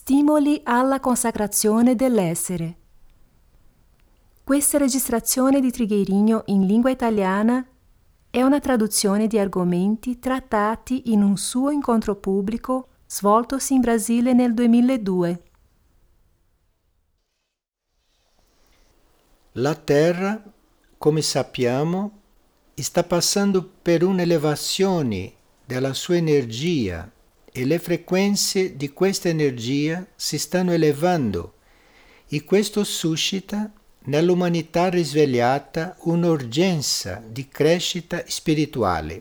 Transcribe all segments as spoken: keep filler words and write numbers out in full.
Stimoli alla consacrazione dell'essere. Questa registrazione di Trigueirinho in lingua italiana è una traduzione di argomenti trattati in un suo incontro pubblico svoltosi in Brasile nel duemiladue. La Terra, come sappiamo, sta passando per un'elevazione della sua energia e le frequenze di questa energia si stanno elevando e questo suscita nell'umanità risvegliata un'urgenza di crescita spirituale.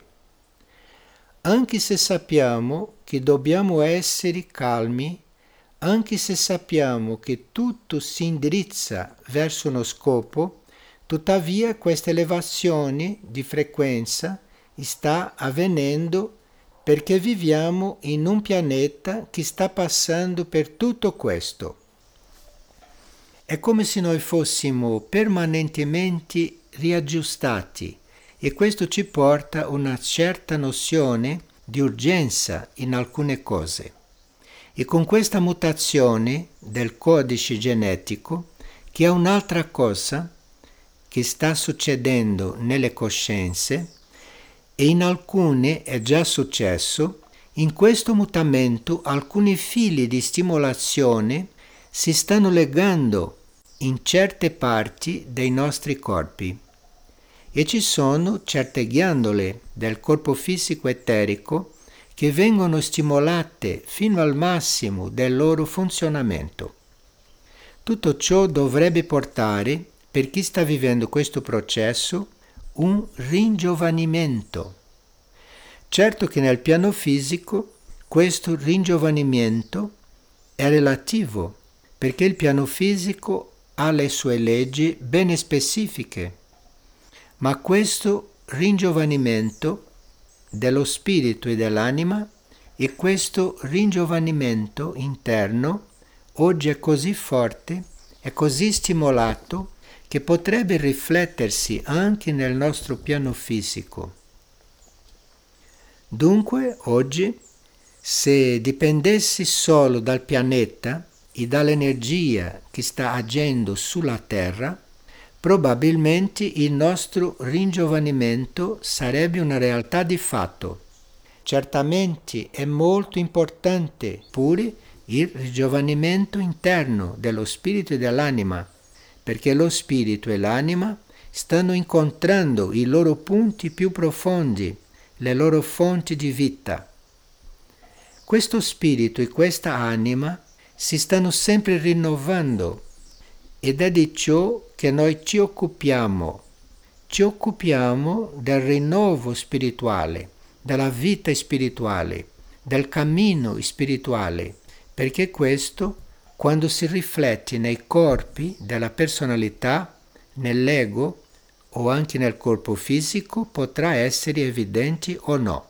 Anche se sappiamo che dobbiamo essere calmi, anche se sappiamo che tutto si indirizza verso uno scopo, tuttavia questa elevazione di frequenza sta avvenendo perché viviamo in un pianeta che sta passando per tutto questo. È come se noi fossimo permanentemente riaggiustati e questo ci porta a una certa nozione di urgenza in alcune cose. E con questa mutazione del codice genetico, che è un'altra cosa che sta succedendo nelle coscienze, e in alcune è già successo, in questo mutamento alcuni fili di stimolazione si stanno legando in certe parti dei nostri corpi e ci sono certe ghiandole del corpo fisico eterico che vengono stimolate fino al massimo del loro funzionamento. Tutto ciò dovrebbe portare, per chi sta vivendo questo processo, un ringiovanimento. Certo che nel piano fisico questo ringiovanimento è relativo, perché il piano fisico ha le sue leggi ben specifiche, ma questo ringiovanimento dello spirito e dell'anima e questo ringiovanimento interno oggi è così forte, è così stimolato, che potrebbe riflettersi anche nel nostro piano fisico. Dunque, oggi, se dipendessi solo dal pianeta e dall'energia che sta agendo sulla Terra, probabilmente il nostro ringiovanimento sarebbe una realtà di fatto. Certamente è molto importante pure il ringiovanimento interno dello spirito e dell'anima, perché lo spirito e l'anima stanno incontrando i loro punti più profondi, le loro fonti di vita. Questo spirito e questa anima si stanno sempre rinnovando ed è di ciò che noi ci occupiamo. Ci occupiamo del rinnovo spirituale, della vita spirituale, del cammino spirituale, perché questo, quando si riflette nei corpi della personalità, nell'ego o anche nel corpo fisico, potrà essere evidente o no.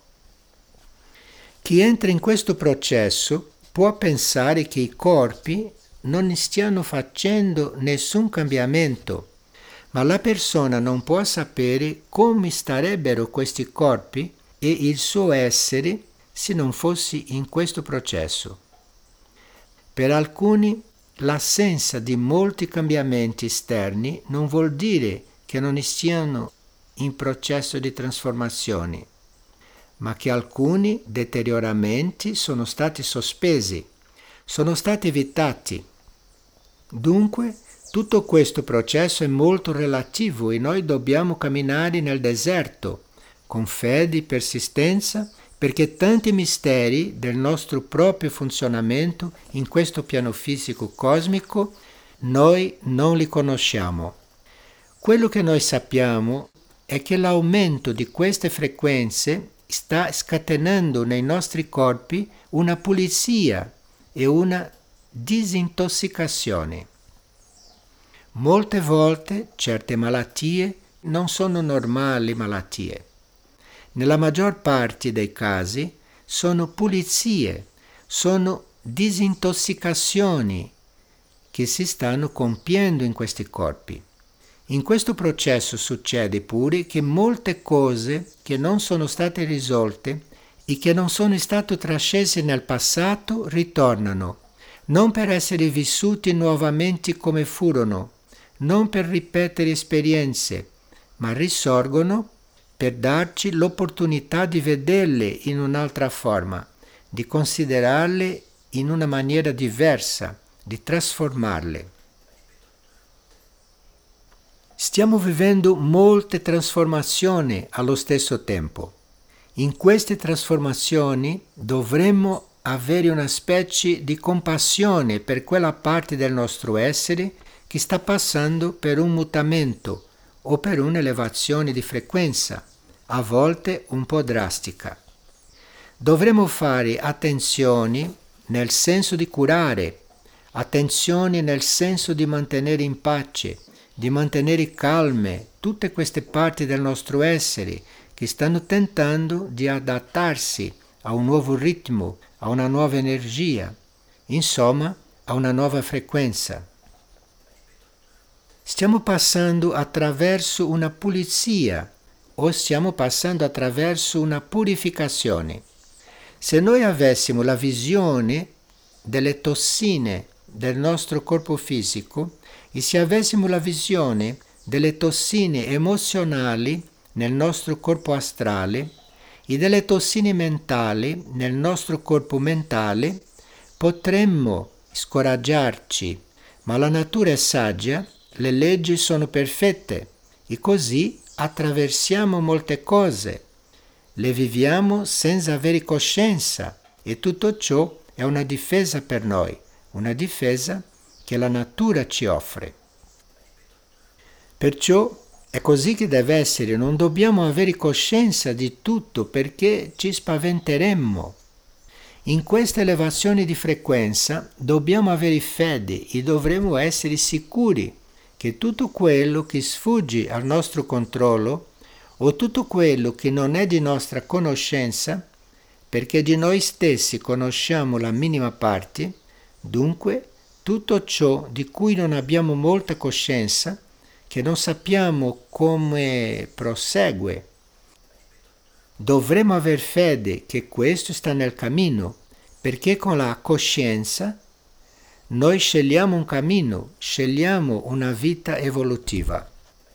Chi entra in questo processo può pensare che i corpi non stiano facendo nessun cambiamento, ma la persona non può sapere come starebbero questi corpi e il suo essere se non fosse in questo processo. Per alcuni l'assenza di molti cambiamenti esterni non vuol dire che non stiano in processo di trasformazione, ma che alcuni deterioramenti sono stati sospesi, sono stati evitati. Dunque, tutto questo processo è molto relativo e noi dobbiamo camminare nel deserto, con fede e persistenza, perché tanti misteri del nostro proprio funzionamento in questo piano fisico cosmico noi non li conosciamo. Quello che noi sappiamo è che l'aumento di queste frequenze sta scatenando nei nostri corpi una pulizia e una disintossicazione. Molte volte certe malattie non sono normali malattie. Nella maggior parte dei casi sono pulizie, sono disintossicazioni che si stanno compiendo in questi corpi. In questo processo succede pure che molte cose che non sono state risolte e che non sono state trascese nel passato ritornano, non per essere vissuti nuovamente come furono, non per ripetere esperienze, ma risorgono per darci l'opportunità di vederle in un'altra forma, di considerarle in una maniera diversa, di trasformarle. Stiamo vivendo molte trasformazioni allo stesso tempo. In queste trasformazioni dovremmo avere una specie di compassione per quella parte del nostro essere che sta passando per un mutamento o per un'elevazione di frequenza, a volte un po' drastica. Dovremmo fare attenzioni nel senso di curare, attenzioni nel senso di mantenere in pace, di mantenere calme tutte queste parti del nostro essere che stanno tentando di adattarsi a un nuovo ritmo, a una nuova energia, insomma a una nuova frequenza. Stiamo passando attraverso una pulizia o stiamo passando attraverso una purificazione. Se noi avessimo la visione delle tossine del nostro corpo fisico e se avessimo la visione delle tossine emozionali nel nostro corpo astrale e delle tossine mentali nel nostro corpo mentale, potremmo scoraggiarci, ma la natura è saggia, le leggi sono perfette e così attraversiamo molte cose, le viviamo senza avere coscienza e tutto ciò è una difesa per noi, una difesa che la natura ci offre. Perciò è così che deve essere, non dobbiamo avere coscienza di tutto perché ci spaventeremmo. In questa elevazione di frequenza dobbiamo avere fede e dovremo essere sicuri che tutto quello che sfugge al nostro controllo o tutto quello che non è di nostra conoscenza, perché di noi stessi conosciamo la minima parte, dunque tutto ciò di cui non abbiamo molta coscienza, che non sappiamo come prosegue, dovremo aver fede che questo sta nel cammino, perché con la coscienza noi scegliamo un cammino, scegliamo una vita evolutiva.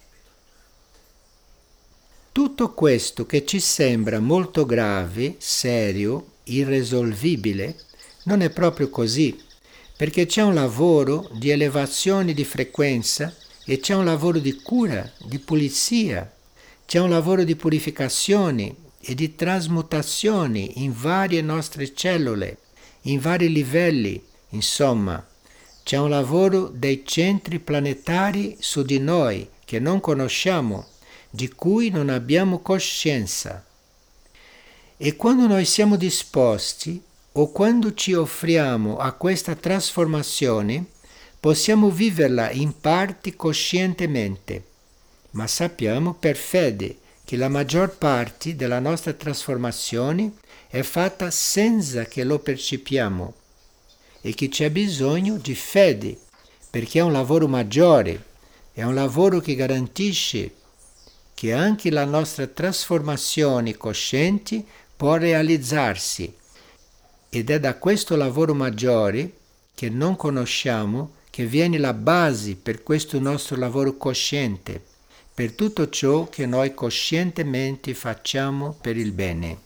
Tutto questo che ci sembra molto grave, serio, irresolvibile, non è proprio così, perché c'è un lavoro di elevazione di frequenza e c'è un lavoro di cura, di pulizia, c'è un lavoro di purificazione e di trasmutazione in varie nostre cellule, in vari livelli, insomma, c'è un lavoro dei centri planetari su di noi che non conosciamo, di cui non abbiamo coscienza. E quando noi siamo disposti o quando ci offriamo a questa trasformazione, possiamo viverla in parte coscientemente, ma sappiamo per fede che la maggior parte della nostra trasformazione è fatta senza che lo percepiamo e che c'è bisogno di fede, perché è un lavoro maggiore, è un lavoro che garantisce che anche la nostra trasformazione cosciente può realizzarsi ed è da questo lavoro maggiore che non conosciamo che viene la base per questo nostro lavoro cosciente, per tutto ciò che noi coscientemente facciamo per il bene.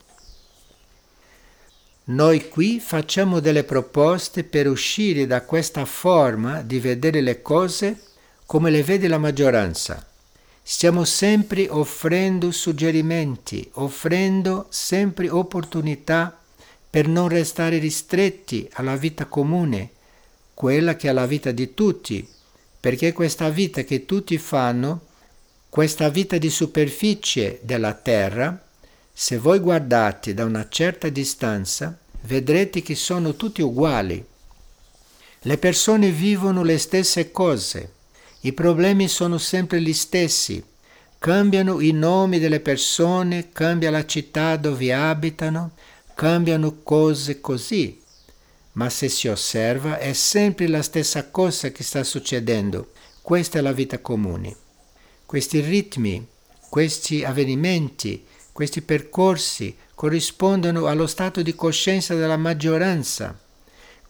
Noi qui facciamo delle proposte per uscire da questa forma di vedere le cose come le vede la maggioranza. Stiamo sempre offrendo suggerimenti, offrendo sempre opportunità per non restare ristretti alla vita comune, quella che è la vita di tutti, perché questa vita che tutti fanno, questa vita di superficie della terra, se voi guardate da una certa distanza, vedrete che sono tutti uguali. Le persone vivono le stesse cose, i problemi sono sempre gli stessi, cambiano i nomi delle persone, cambia la città dove abitano, cambiano cose così. Ma se si osserva è sempre la stessa cosa che sta succedendo. Questa è la vita comune. Questi ritmi, questi avvenimenti, questi percorsi corrispondono allo stato di coscienza della maggioranza.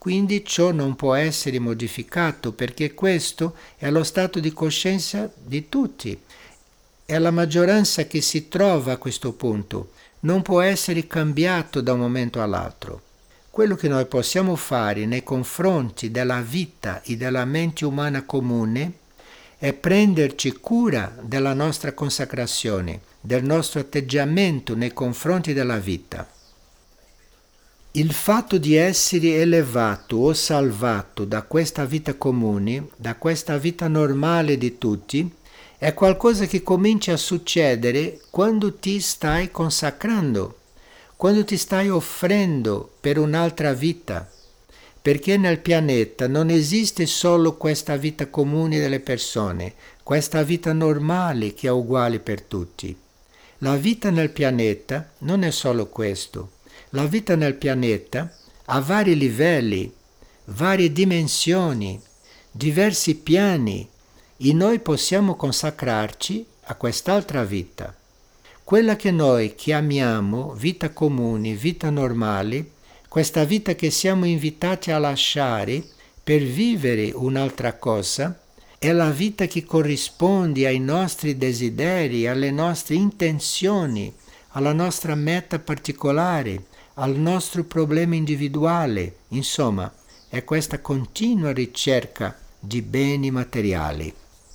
quindi ciò non può essere modificato perché questo è lo stato di coscienza di tutti. È la maggioranza che si trova a questo punto, non può essere cambiato da un momento all'altro. Quello che noi possiamo fare nei confronti della vita e della mente umana comune è prenderci cura della nostra consacrazione, del nostro atteggiamento nei confronti della vita. Il fatto di essere elevato o salvato da questa vita comune, da questa vita normale di tutti, è qualcosa che comincia a succedere quando ti stai consacrando, quando ti stai offrendo per un'altra vita, perché nel pianeta non esiste solo questa vita comune delle persone, questa vita normale che è uguale per tutti. La vita nel pianeta non è solo questo. La vita nel pianeta ha vari livelli, varie dimensioni, diversi piani e noi possiamo consacrarci a quest'altra vita. Quella che noi chiamiamo vita comune, vita normale, questa vita che siamo invitati a lasciare per vivere un'altra cosa, è la vita che corrisponde ai nostri desideri, alle nostre intenzioni, alla nostra meta particolare, al nostro problema individuale. Insomma, è questa continua ricerca di beni materiali.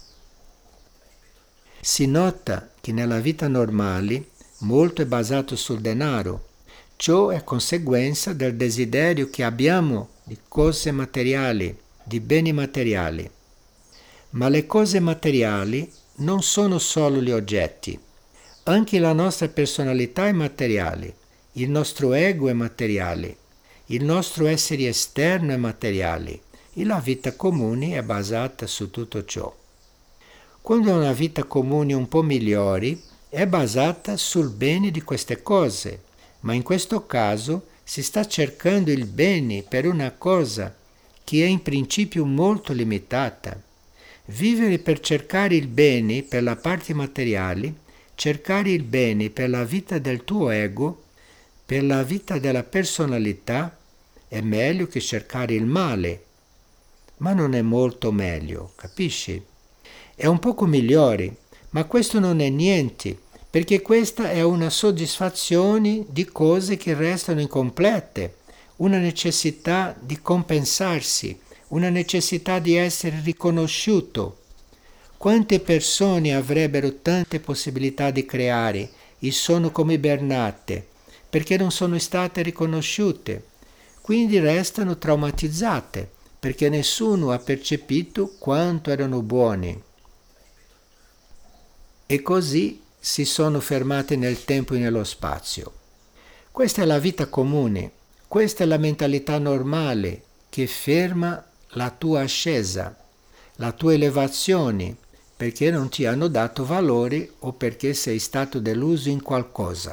Si nota che nella vita normale molto è basato sul denaro. Ciò è conseguenza del desiderio che abbiamo di cose materiali, di beni materiali. Ma le cose materiali non sono solo gli oggetti. Anche la nostra personalità è materiale. Il nostro ego è materiale, il nostro essere esterno è materiale e la vita comune è basata su tutto ciò. Quando una vita comune un po' migliore è basata sul bene di queste cose, ma in questo caso si sta cercando il bene per una cosa che è in principio molto limitata. Vivere per cercare il bene per la parte materiale, cercare il bene per la vita del tuo ego, per la vita della personalità, è meglio che cercare il male, ma non è molto meglio, capisci? È un poco migliore, ma questo non è niente, perché questa è una soddisfazione di cose che restano incomplete, una necessità di compensarsi, una necessità di essere riconosciuto. Quante persone avrebbero tante possibilità di creare e sono come ibernate, perché non sono state riconosciute, quindi restano traumatizzate, perché nessuno ha percepito quanto erano buoni. E così si sono fermate nel tempo e nello spazio. Questa è la vita comune, questa è la mentalità normale che ferma la tua ascesa, la tua elevazione, perché non ti hanno dato valore o perché sei stato deluso in qualcosa.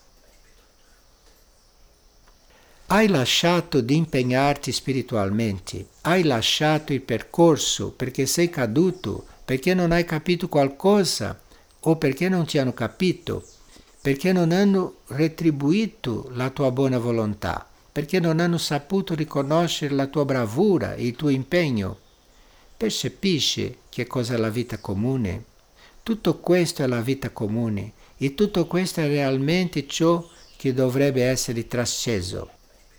Hai lasciato di impegnarti spiritualmente, hai lasciato il percorso perché sei caduto, perché non hai capito qualcosa o perché non ti hanno capito, perché non hanno retribuito la tua buona volontà, perché non hanno saputo riconoscere la tua bravura e il tuo impegno. Percepisci che cosa è la vita comune? Tutto questo è la vita comune e tutto questo è realmente ciò che dovrebbe essere trasceso.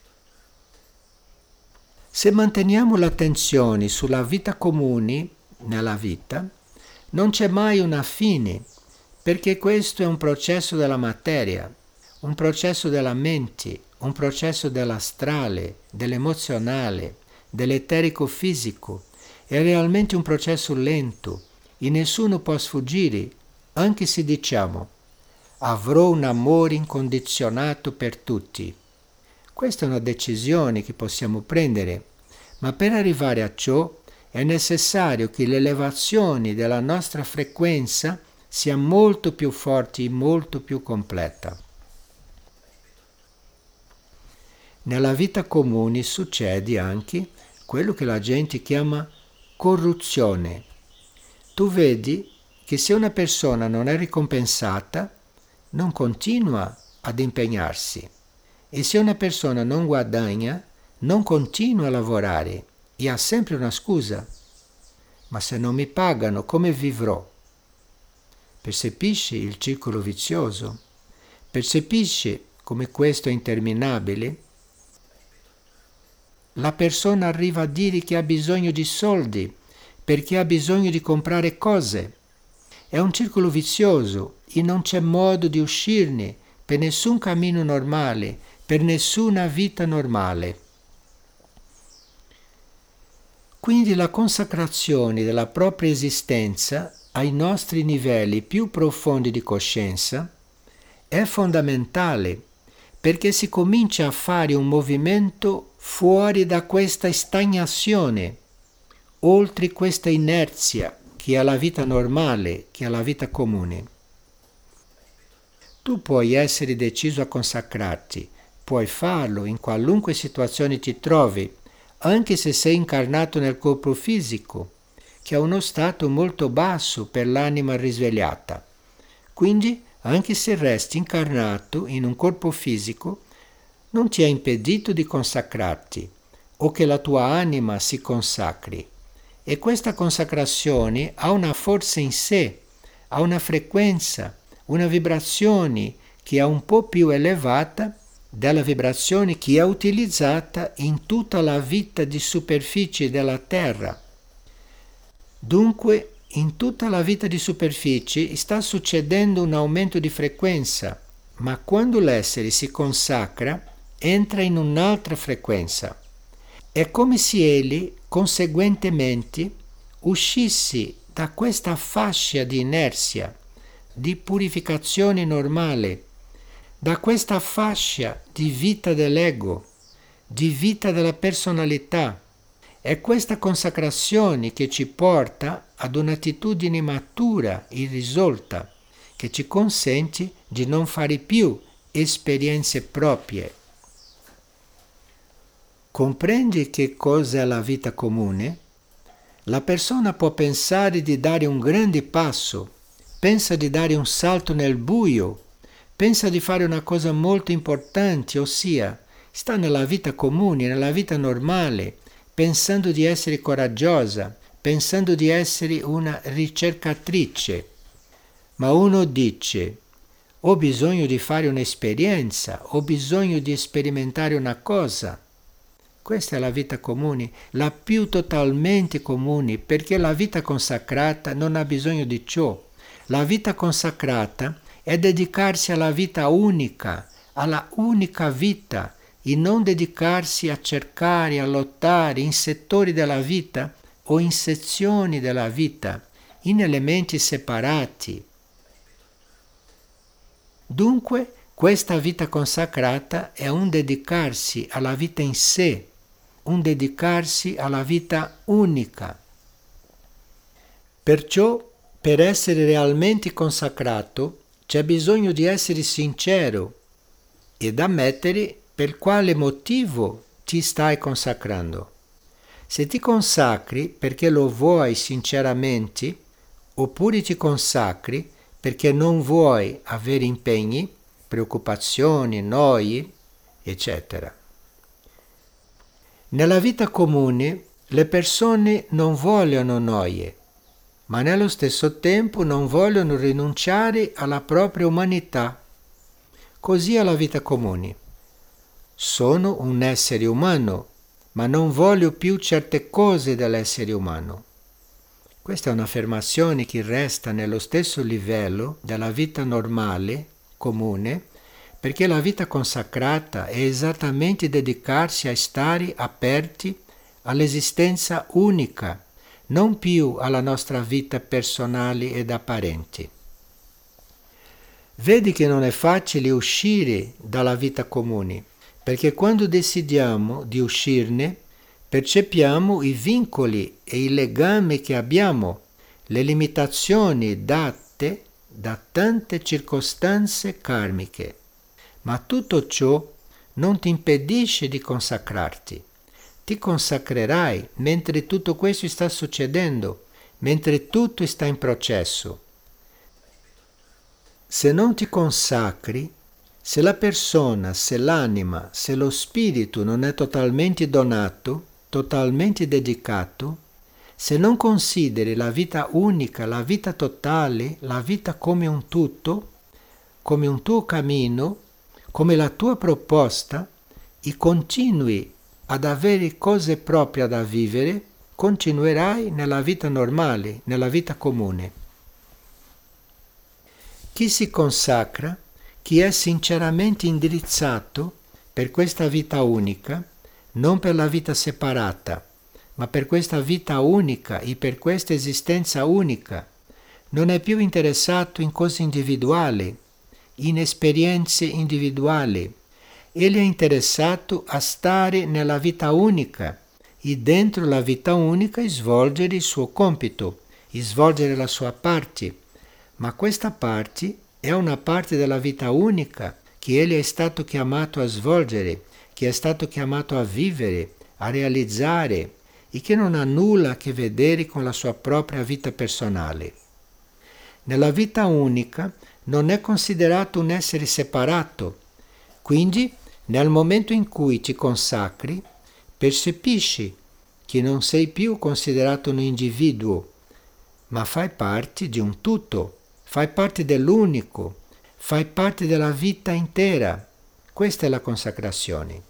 Se manteniamo l'attenzione sulla vita comune nella vita, non c'è mai una fine, perché questo è un processo della materia, un processo della mente, un processo dell'astrale, dell'emozionale, dell'eterico fisico. È realmente un processo lento e nessuno può sfuggire, anche se diciamo avrò un amore incondizionato per tutti. Questa è una decisione che possiamo prendere, ma per arrivare a ciò è necessario che l'elevazione della nostra frequenza sia molto più forte e molto più completa. Nella vita comune succede anche quello che la gente chiama corruzione. Tu vedi che se una persona non è ricompensata, non continua ad impegnarsi. E se una persona non guadagna, non continua a lavorare e ha sempre una scusa. Ma se non mi pagano, come vivrò? Percepisci il circolo vizioso? Percepisci come questo è interminabile? La persona arriva a dire che ha bisogno di soldi perché ha bisogno di comprare cose. È un circolo vizioso e non c'è modo di uscirne per nessun cammino normale, per nessuna vita normale. Quindi la consacrazione della propria esistenza ai nostri livelli più profondi di coscienza è fondamentale, perché si comincia a fare un movimento fuori da questa stagnazione, oltre questa inerzia che è la vita normale, che è la vita comune. Tu puoi essere deciso a consacrarti, puoi farlo in qualunque situazione ti trovi, anche se sei incarnato nel corpo fisico, che è uno stato molto basso per l'anima risvegliata. Quindi, anche se resti incarnato in un corpo fisico, non ti è impedito di consacrarti o che la tua anima si consacri. E questa consacrazione ha una forza in sé, ha una frequenza, una vibrazione che è un po' più elevata della vibrazione che è utilizzata in tutta la vita di superficie della Terra. Dunque, in tutta la vita di superficie sta succedendo un aumento di frequenza, ma quando l'essere si consacra, entra in un'altra frequenza. È come se egli, conseguentemente, uscisse da questa fascia di inerzia, di purificazione normale, da questa fascia di vita dell'ego, di vita della personalità. È questa consacrazione che ci porta ad un'attitudine matura e risolta, che ci consente di non fare più esperienze proprie. Comprendi che cosa è la vita comune? La persona può pensare di dare un grande passo, pensa di dare un salto nel buio, pensa di fare una cosa molto importante, ossia sta nella vita comune, nella vita normale, pensando di essere coraggiosa, pensando di essere una ricercatrice. Ma uno dice: ho bisogno di fare un'esperienza, ho bisogno di sperimentare una cosa. Questa è la vita comune, la più totalmente comune, perché la vita consacrata non ha bisogno di ciò. La vita consacrata è dedicarsi alla vita unica, alla unica vita, e non dedicarsi a cercare, a lottare in settori della vita o in sezioni della vita, in elementi separati. Dunque, questa vita consacrata è un dedicarsi alla vita in sé, un dedicarsi alla vita unica. Perciò, per essere realmente consacrato, c'è bisogno di essere sincero ed ammettere per quale motivo ti stai consacrando. Se ti consacri perché lo vuoi sinceramente, oppure ti consacri perché non vuoi avere impegni, preoccupazioni, noie, eccetera. Nella vita comune le persone non vogliono noie, ma nello stesso tempo non vogliono rinunciare alla propria umanità. Così è la vita comune. Sono un essere umano, ma non voglio più certe cose dell'essere umano. Questa è un'affermazione che resta nello stesso livello della vita normale, comune, perché la vita consacrata è esattamente dedicarsi a stare aperti all'esistenza unica, non più alla nostra vita personale ed apparente. Vedi che non è facile uscire dalla vita comune, perché quando decidiamo di uscirne, percepiamo i vincoli e i legami che abbiamo, le limitazioni date da tante circostanze karmiche. Ma tutto ciò non ti impedisce di consacrarti. Ti consacrerai mentre tutto questo sta succedendo, mentre tutto sta in processo. Se non ti consacri, Se la persona, se l'anima, se lo spirito non è totalmente donato, totalmente dedicato, se non consideri la vita unica, la vita totale, la vita come un tutto, come un tuo cammino, come la tua proposta, e continui ad avere cose proprie da vivere, continuerai nella vita normale, nella vita comune. Chi si consacra, chi è sinceramente indirizzato per questa vita unica, non per la vita separata, ma per questa vita unica e per questa esistenza unica, non è più interessato in cose individuali, in esperienze individuali. Egli è interessato a stare nella vita unica e dentro la vita unica svolgere il suo compito, svolgere la sua parte. Ma questa parte è una parte della vita unica che egli è stato chiamato a svolgere, che è stato chiamato a vivere, a realizzare e che non ha nulla a che vedere con la sua propria vita personale. Nella vita unica non è considerato un essere separato, quindi nel momento in cui ti consacri, percepisci che non sei più considerato un individuo, ma fai parte di un tutto, fai parte dell'unico, fai parte della vita intera. Questa è la consacrazione.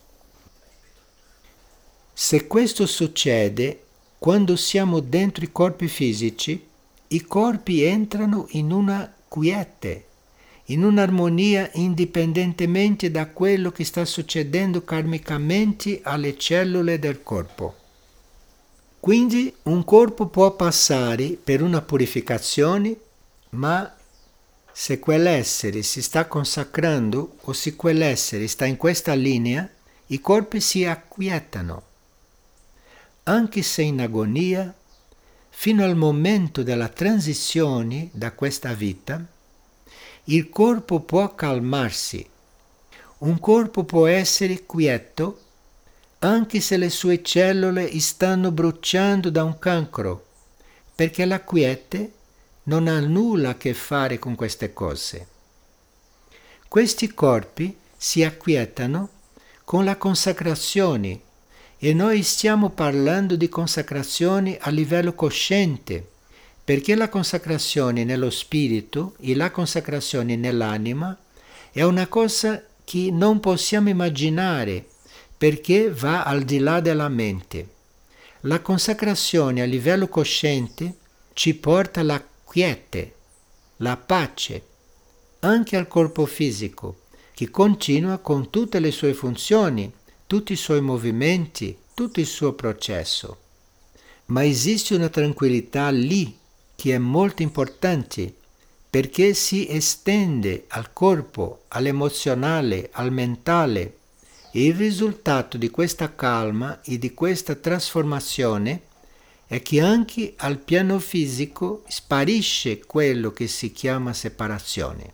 Se questo succede quando siamo dentro i corpi fisici, i corpi entrano in una quiete, in un'armonia indipendentemente da quello che sta succedendo karmicamente alle cellule del corpo. Quindi un corpo può passare per una purificazione, ma se quell'essere si sta consacrando o se quell'essere sta in questa linea, i corpi si acquietano. Anche se in agonia, fino al momento della transizione da questa vita, il corpo può calmarsi. Un corpo può essere quieto anche se le sue cellule stanno bruciando da un cancro, perché la quiete non ha nulla a che fare con queste cose. Questi corpi si acquietano con la consacrazione e noi stiamo parlando di consacrazione a livello cosciente, perché la consacrazione nello spirito e la consacrazione nell'anima è una cosa che non possiamo immaginare, perché va al di là della mente. La consacrazione a livello cosciente ci porta alla quiete, la pace, anche al corpo fisico, che continua con tutte le sue funzioni, tutti i suoi movimenti, tutto il suo processo. Ma esiste una tranquillità lì che è molto importante, perché si estende al corpo, all'emozionale, al mentale, e il risultato di questa calma e di questa trasformazione è che anche al piano fisico sparisce quello che si chiama separazione.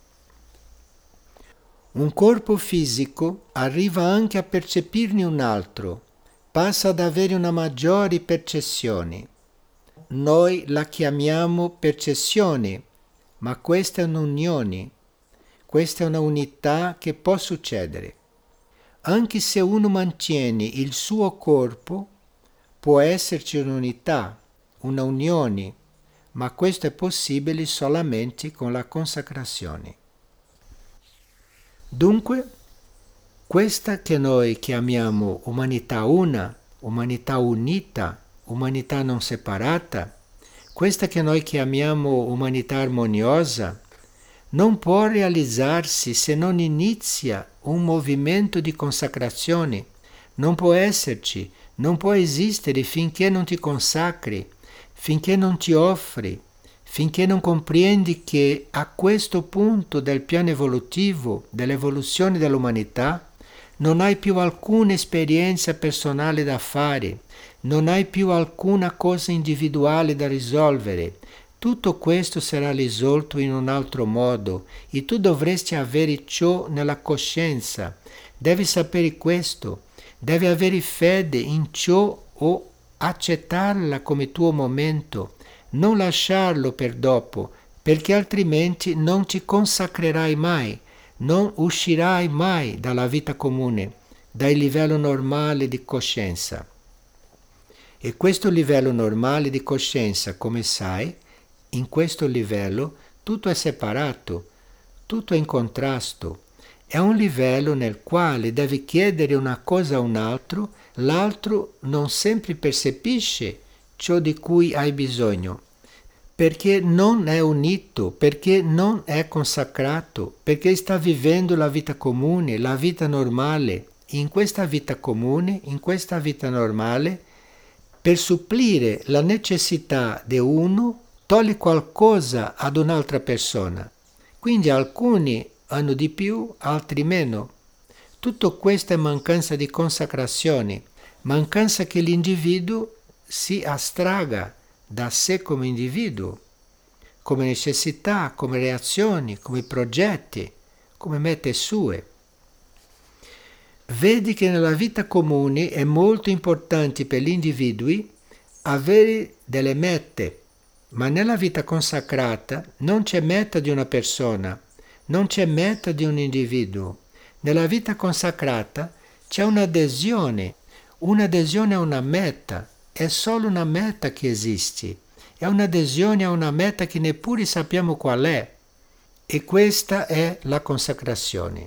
Un corpo fisico arriva anche a percepirne un altro, passa ad avere una maggiore percezione. Noi la chiamiamo percezione, ma questa è un'unione, questa è una unità che può succedere. Anche se uno mantiene il suo corpo, può esserci un'unità, una unione, ma questo è possibile solamente con la consacrazione. Dunque, questa che noi chiamiamo umanità una, umanità unita, umanità non separata, questa che noi chiamiamo umanità armoniosa, non può realizzarsi se non inizia un movimento di consacrazione. Non può esserci, non può esistere finché non ti consacri, finché non ti offri, finché non comprendi che a questo punto del piano evolutivo, dell'evoluzione dell'umanità, non hai più alcuna esperienza personale da fare, non hai più alcuna cosa individuale da risolvere. Tutto questo sarà risolto in un altro modo e tu dovresti avere ciò nella coscienza. Devi sapere questo, devi avere fede in ciò o accettarla come tuo momento, non lasciarlo per dopo, perché altrimenti non ti consacrerai mai, non uscirai mai dalla vita comune, dal livello normale di coscienza. E questo livello normale di coscienza, come sai, in questo livello tutto è separato, tutto è in contrasto. È un livello nel quale devi chiedere una cosa a un altro, l'altro non sempre percepisce ciò di cui hai bisogno, perché non è unito, perché non è consacrato, perché sta vivendo la vita comune, la vita normale. In questa vita comune, in questa vita normale, per supplire la necessità di uno, toglie qualcosa ad un'altra persona. Quindi alcuni hanno di più, altri meno. Tutto questo è mancanza di consacrazione, mancanza che l'individuo si astraga da sé come individuo, come necessità, come reazioni, come progetti, come mete sue. Vedi che nella vita comune è molto importante per gli individui avere delle mete, ma nella vita consacrata non c'è meta di una persona, non c'è meta di un individuo. Nella vita consacrata c'è un'adesione, un'adesione a una meta, è solo una meta che esiste, è un'adesione a una meta che neppure sappiamo qual è, e questa è la consacrazione.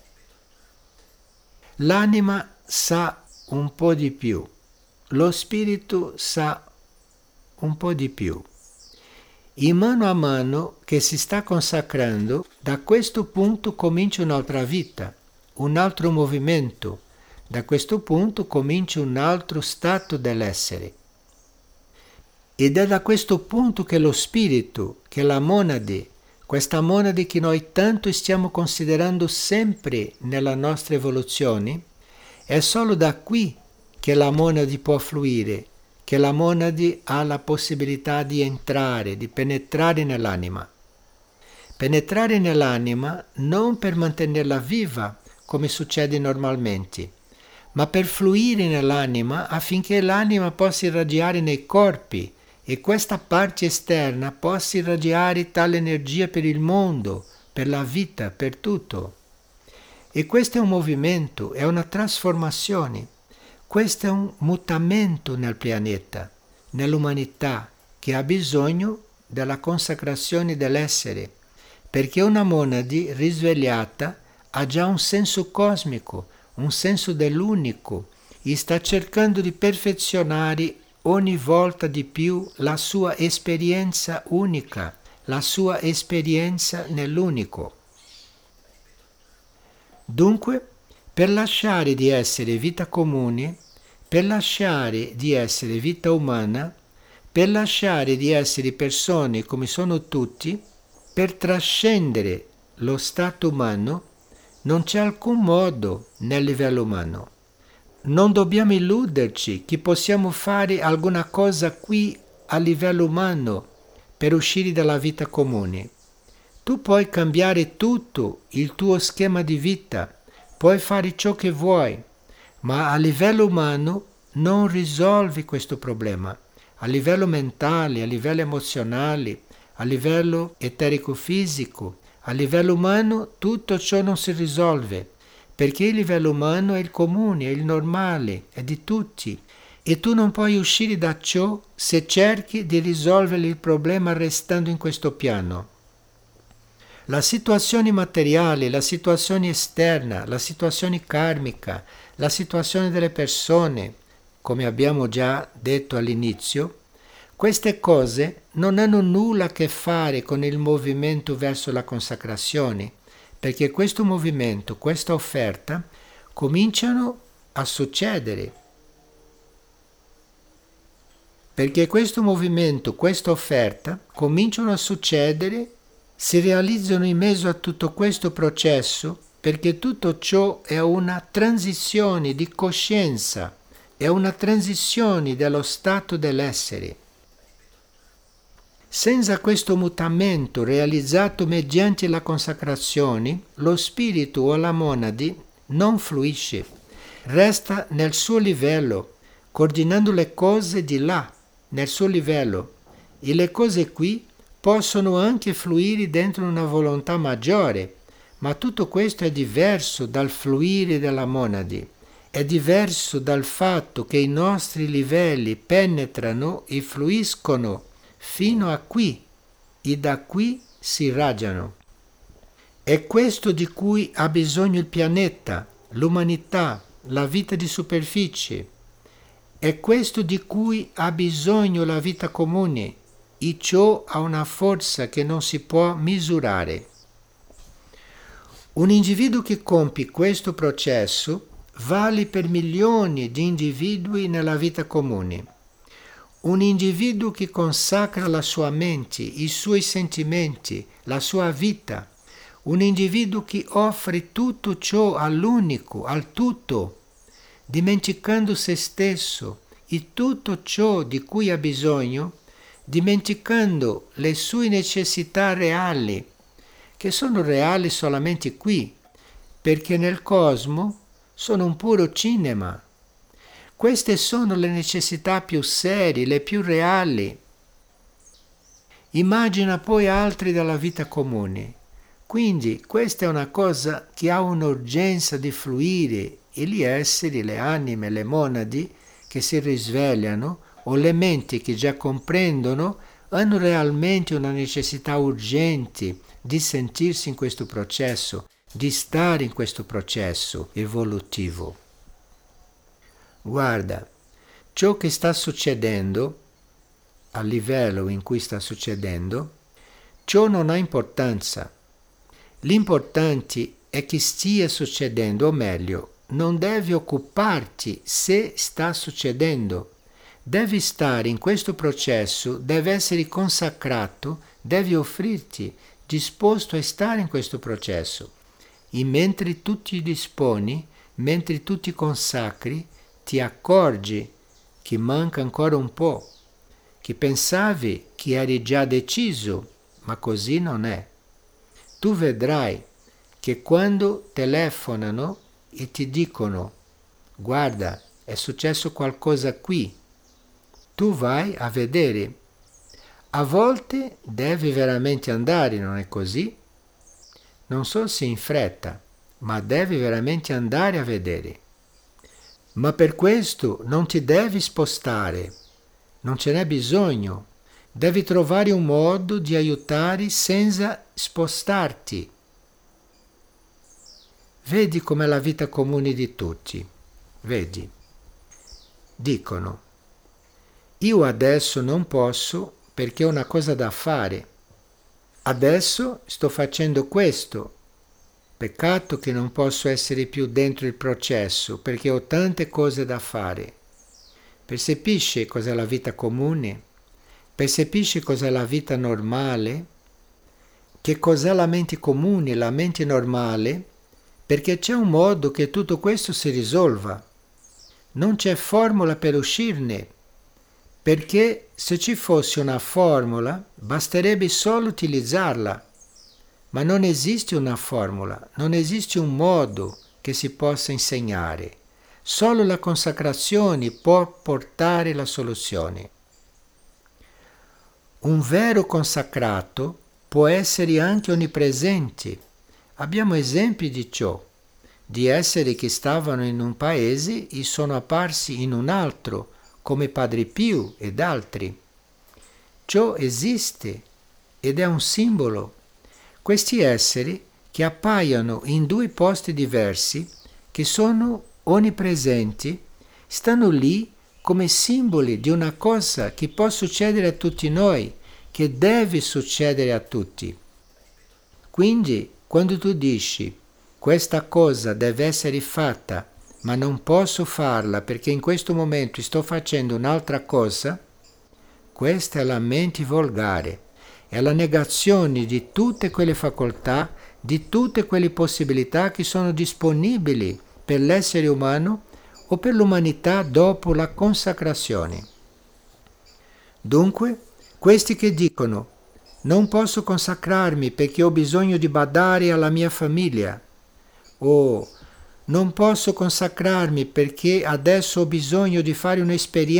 L'anima sa un po' di più, lo spirito sa un po' di più. E mano a mano che si sta consacrando, da questo punto comincia un'altra vita, un altro movimento, da questo punto comincia un altro stato dell'essere. Ed è da questo punto che lo spirito, che la monade, questa monade che noi tanto stiamo considerando sempre nella nostra evoluzione, è solo da qui che la monade può fluire, che la monade ha la possibilità di entrare, di penetrare nell'anima. Penetrare nell'anima non per mantenerla viva, come succede normalmente, ma per fluire nell'anima affinché l'anima possa irradiare nei corpi e questa parte esterna possa irradiare tale energia per il mondo, per la vita, per tutto. E questo è un movimento, è una trasformazione, questo è un mutamento nel pianeta, nell'umanità, che ha bisogno della consacrazione dell'essere, perché una monade risvegliata ha già un senso cosmico, un senso dell'unico, e sta cercando di perfezionare ogni volta di più la sua esperienza unica, la sua esperienza nell'unico. Dunque, per lasciare di essere vita comune, per lasciare di essere vita umana, per lasciare di essere persone come sono tutti, per trascendere lo stato umano, non c'è alcun modo nel livello umano. Non dobbiamo illuderci che possiamo fare alguna cosa qui a livello umano per uscire dalla vita comune. Tu puoi cambiare tutto il tuo schema di vita, puoi fare ciò che vuoi, ma a livello umano non risolvi questo problema. A livello mentale, a livello emozionale, a livello eterico-fisico, a livello umano tutto ciò non si risolve. Perché il livello umano è il comune, è il normale, è di tutti. E tu non puoi uscire da ciò se cerchi di risolvere il problema restando in questo piano. La situazione materiale, la situazione esterna, la situazione karmica, la situazione delle persone, come abbiamo già detto all'inizio, queste cose non hanno nulla a che fare con il movimento verso la consacrazione, perché questo movimento, questa offerta, cominciano a succedere. Perché questo movimento, questa offerta, cominciano a succedere, si realizzano in mezzo a tutto questo processo, perché tutto ciò è una transizione di coscienza, è una transizione dello stato dell'essere. Senza questo mutamento realizzato mediante la consacrazione, lo spirito o la monade non fluisce, resta nel suo livello, coordinando le cose di là, nel suo livello, e le cose qui possono anche fluire dentro una volontà maggiore, Ma tutto questo è diverso dal fluire della monadi, è diverso dal fatto che i nostri livelli penetrano e fluiscono fino a qui e da qui si irradiano. È questo di cui ha bisogno il pianeta, l'umanità, la vita di superficie. È questo di cui ha bisogno la vita comune, e ciò ha una forza che non si può misurare. Un individuo che compie questo processo vale per milioni di individui nella vita comune. Un individuo che consacra la sua mente, i suoi sentimenti, la sua vita. Un individuo che offre tutto ciò all'unico, al tutto, dimenticando se stesso e tutto ciò di cui ha bisogno, dimenticando le sue necessità reali, che sono reali solamente qui, perché nel cosmo sono un puro cinema. Queste sono le necessità più serie, le più reali. Immagina poi altri della vita comune. Quindi questa è una cosa che ha un'urgenza di fluire e gli esseri, le anime, le monadi che si risvegliano o le menti che già comprendono hanno realmente una necessità urgente di sentirsi in questo processo, di stare in questo processo evolutivo. Guarda, ciò che sta succedendo, al livello in cui sta succedendo, ciò non ha importanza. L'importante è che stia succedendo, o meglio, non devi occuparti se sta succedendo. Devi stare in questo processo, devi essere consacrato, devi offrirti, disposto a stare in questo processo. E mentre tu ti disponi, mentre tu ti consacri, ti accorgi che manca ancora un po', che pensavi che eri già deciso, ma così non è. Tu vedrai che quando telefonano e ti dicono guarda, è successo qualcosa qui, tu vai a vedere. A volte devi veramente andare, non è così? Non so se in fretta, ma devi veramente andare a vedere. Ma per questo non ti devi spostare, non ce n'è bisogno. Devi trovare un modo di aiutare senza spostarti. Vedi com'è la vita comune di tutti. Vedi. Dicono, io adesso non posso perché ho una cosa da fare. Adesso sto facendo questo. Peccato che non posso essere più dentro il processo perché ho tante cose da fare. Percepisci cos'è la vita comune? Percepisci cos'è la vita normale? Che cos'è la mente comune, la mente normale? Perché c'è un modo che tutto questo si risolva. Non c'è formula per uscirne. Perché se ci fosse una formula, basterebbe solo utilizzarla. Ma non esiste una formula, non esiste un modo che si possa insegnare. Solo la consacrazione può portare la soluzione. Un vero consacrato può essere anche onnipresente. Abbiamo esempi di ciò, di esseri che stavano in un paese e sono apparsi in un altro, come Padre Pio ed altri. Ciò esiste ed è un simbolo. Questi esseri che appaiono in due posti diversi, che sono onnipresenti, stanno lì come simboli di una cosa che può succedere a tutti noi, che deve succedere a tutti. Quindi, quando tu dici questa cosa deve essere fatta, ma non posso farla perché in questo momento sto facendo un'altra cosa, questa è la mente volgare. È la negazione di tutte quelle facoltà, di tutte quelle possibilità che sono disponibili per l'essere umano o per l'umanità dopo la consacrazione. Dunque, questi che dicono non posso consacrarmi perché ho bisogno di badare alla mia famiglia, o non posso consacrarmi perché adesso ho bisogno di fare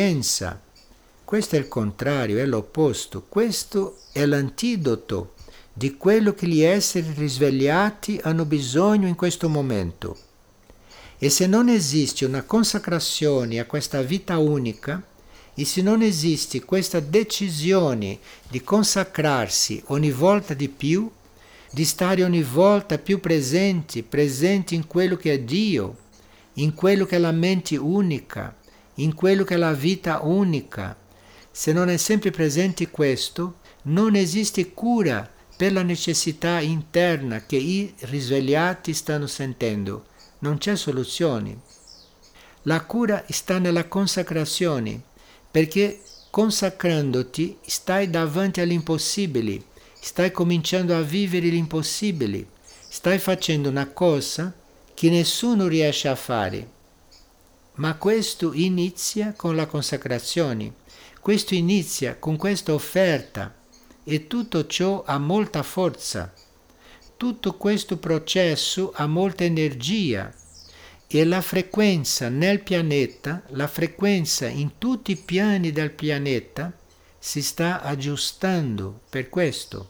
un'esperienza. Questo è il contrario, è l'opposto. Questo è l'antidoto di quello che gli esseri risvegliati hanno bisogno in questo momento. E se non esiste una consacrazione a questa vita unica, e se non esiste questa decisione di consacrarsi ogni volta di più, di stare ogni volta più presenti, presenti in quello che è Dio, in quello che è la mente unica, in quello che è la vita unica, se non è sempre presente questo, non esiste cura per la necessità interna che i risvegliati stanno sentendo. Non c'è soluzione. La cura sta nella consacrazione, perché consacrandoti stai davanti all'impossibile, stai cominciando a vivere l'impossibile, stai facendo una cosa che nessuno riesce a fare. Ma questo inizia con la consacrazione, questo inizia con questa offerta e tutto ciò ha molta forza. Tutto questo processo ha molta energia e la frequenza nel pianeta, la frequenza in tutti i piani del pianeta si sta aggiustando per questo.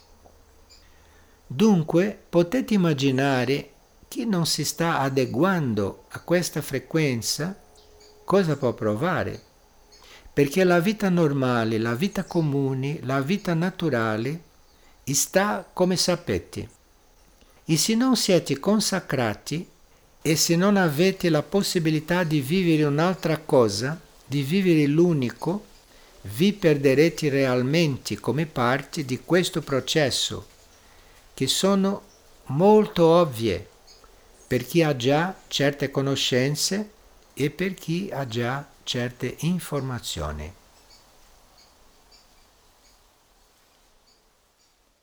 Dunque potete immaginare chi non si sta adeguando a questa frequenza cosa può provare, perché la vita normale, la vita comune, la vita naturale sta come sapete. E se non siete consacrati e se non avete la possibilità di vivere un'altra cosa, di vivere l'unico, vi perderete realmente come parte di questo processo, che sono molto ovvie per chi ha già certe conoscenze e per chi ha già certe informazioni.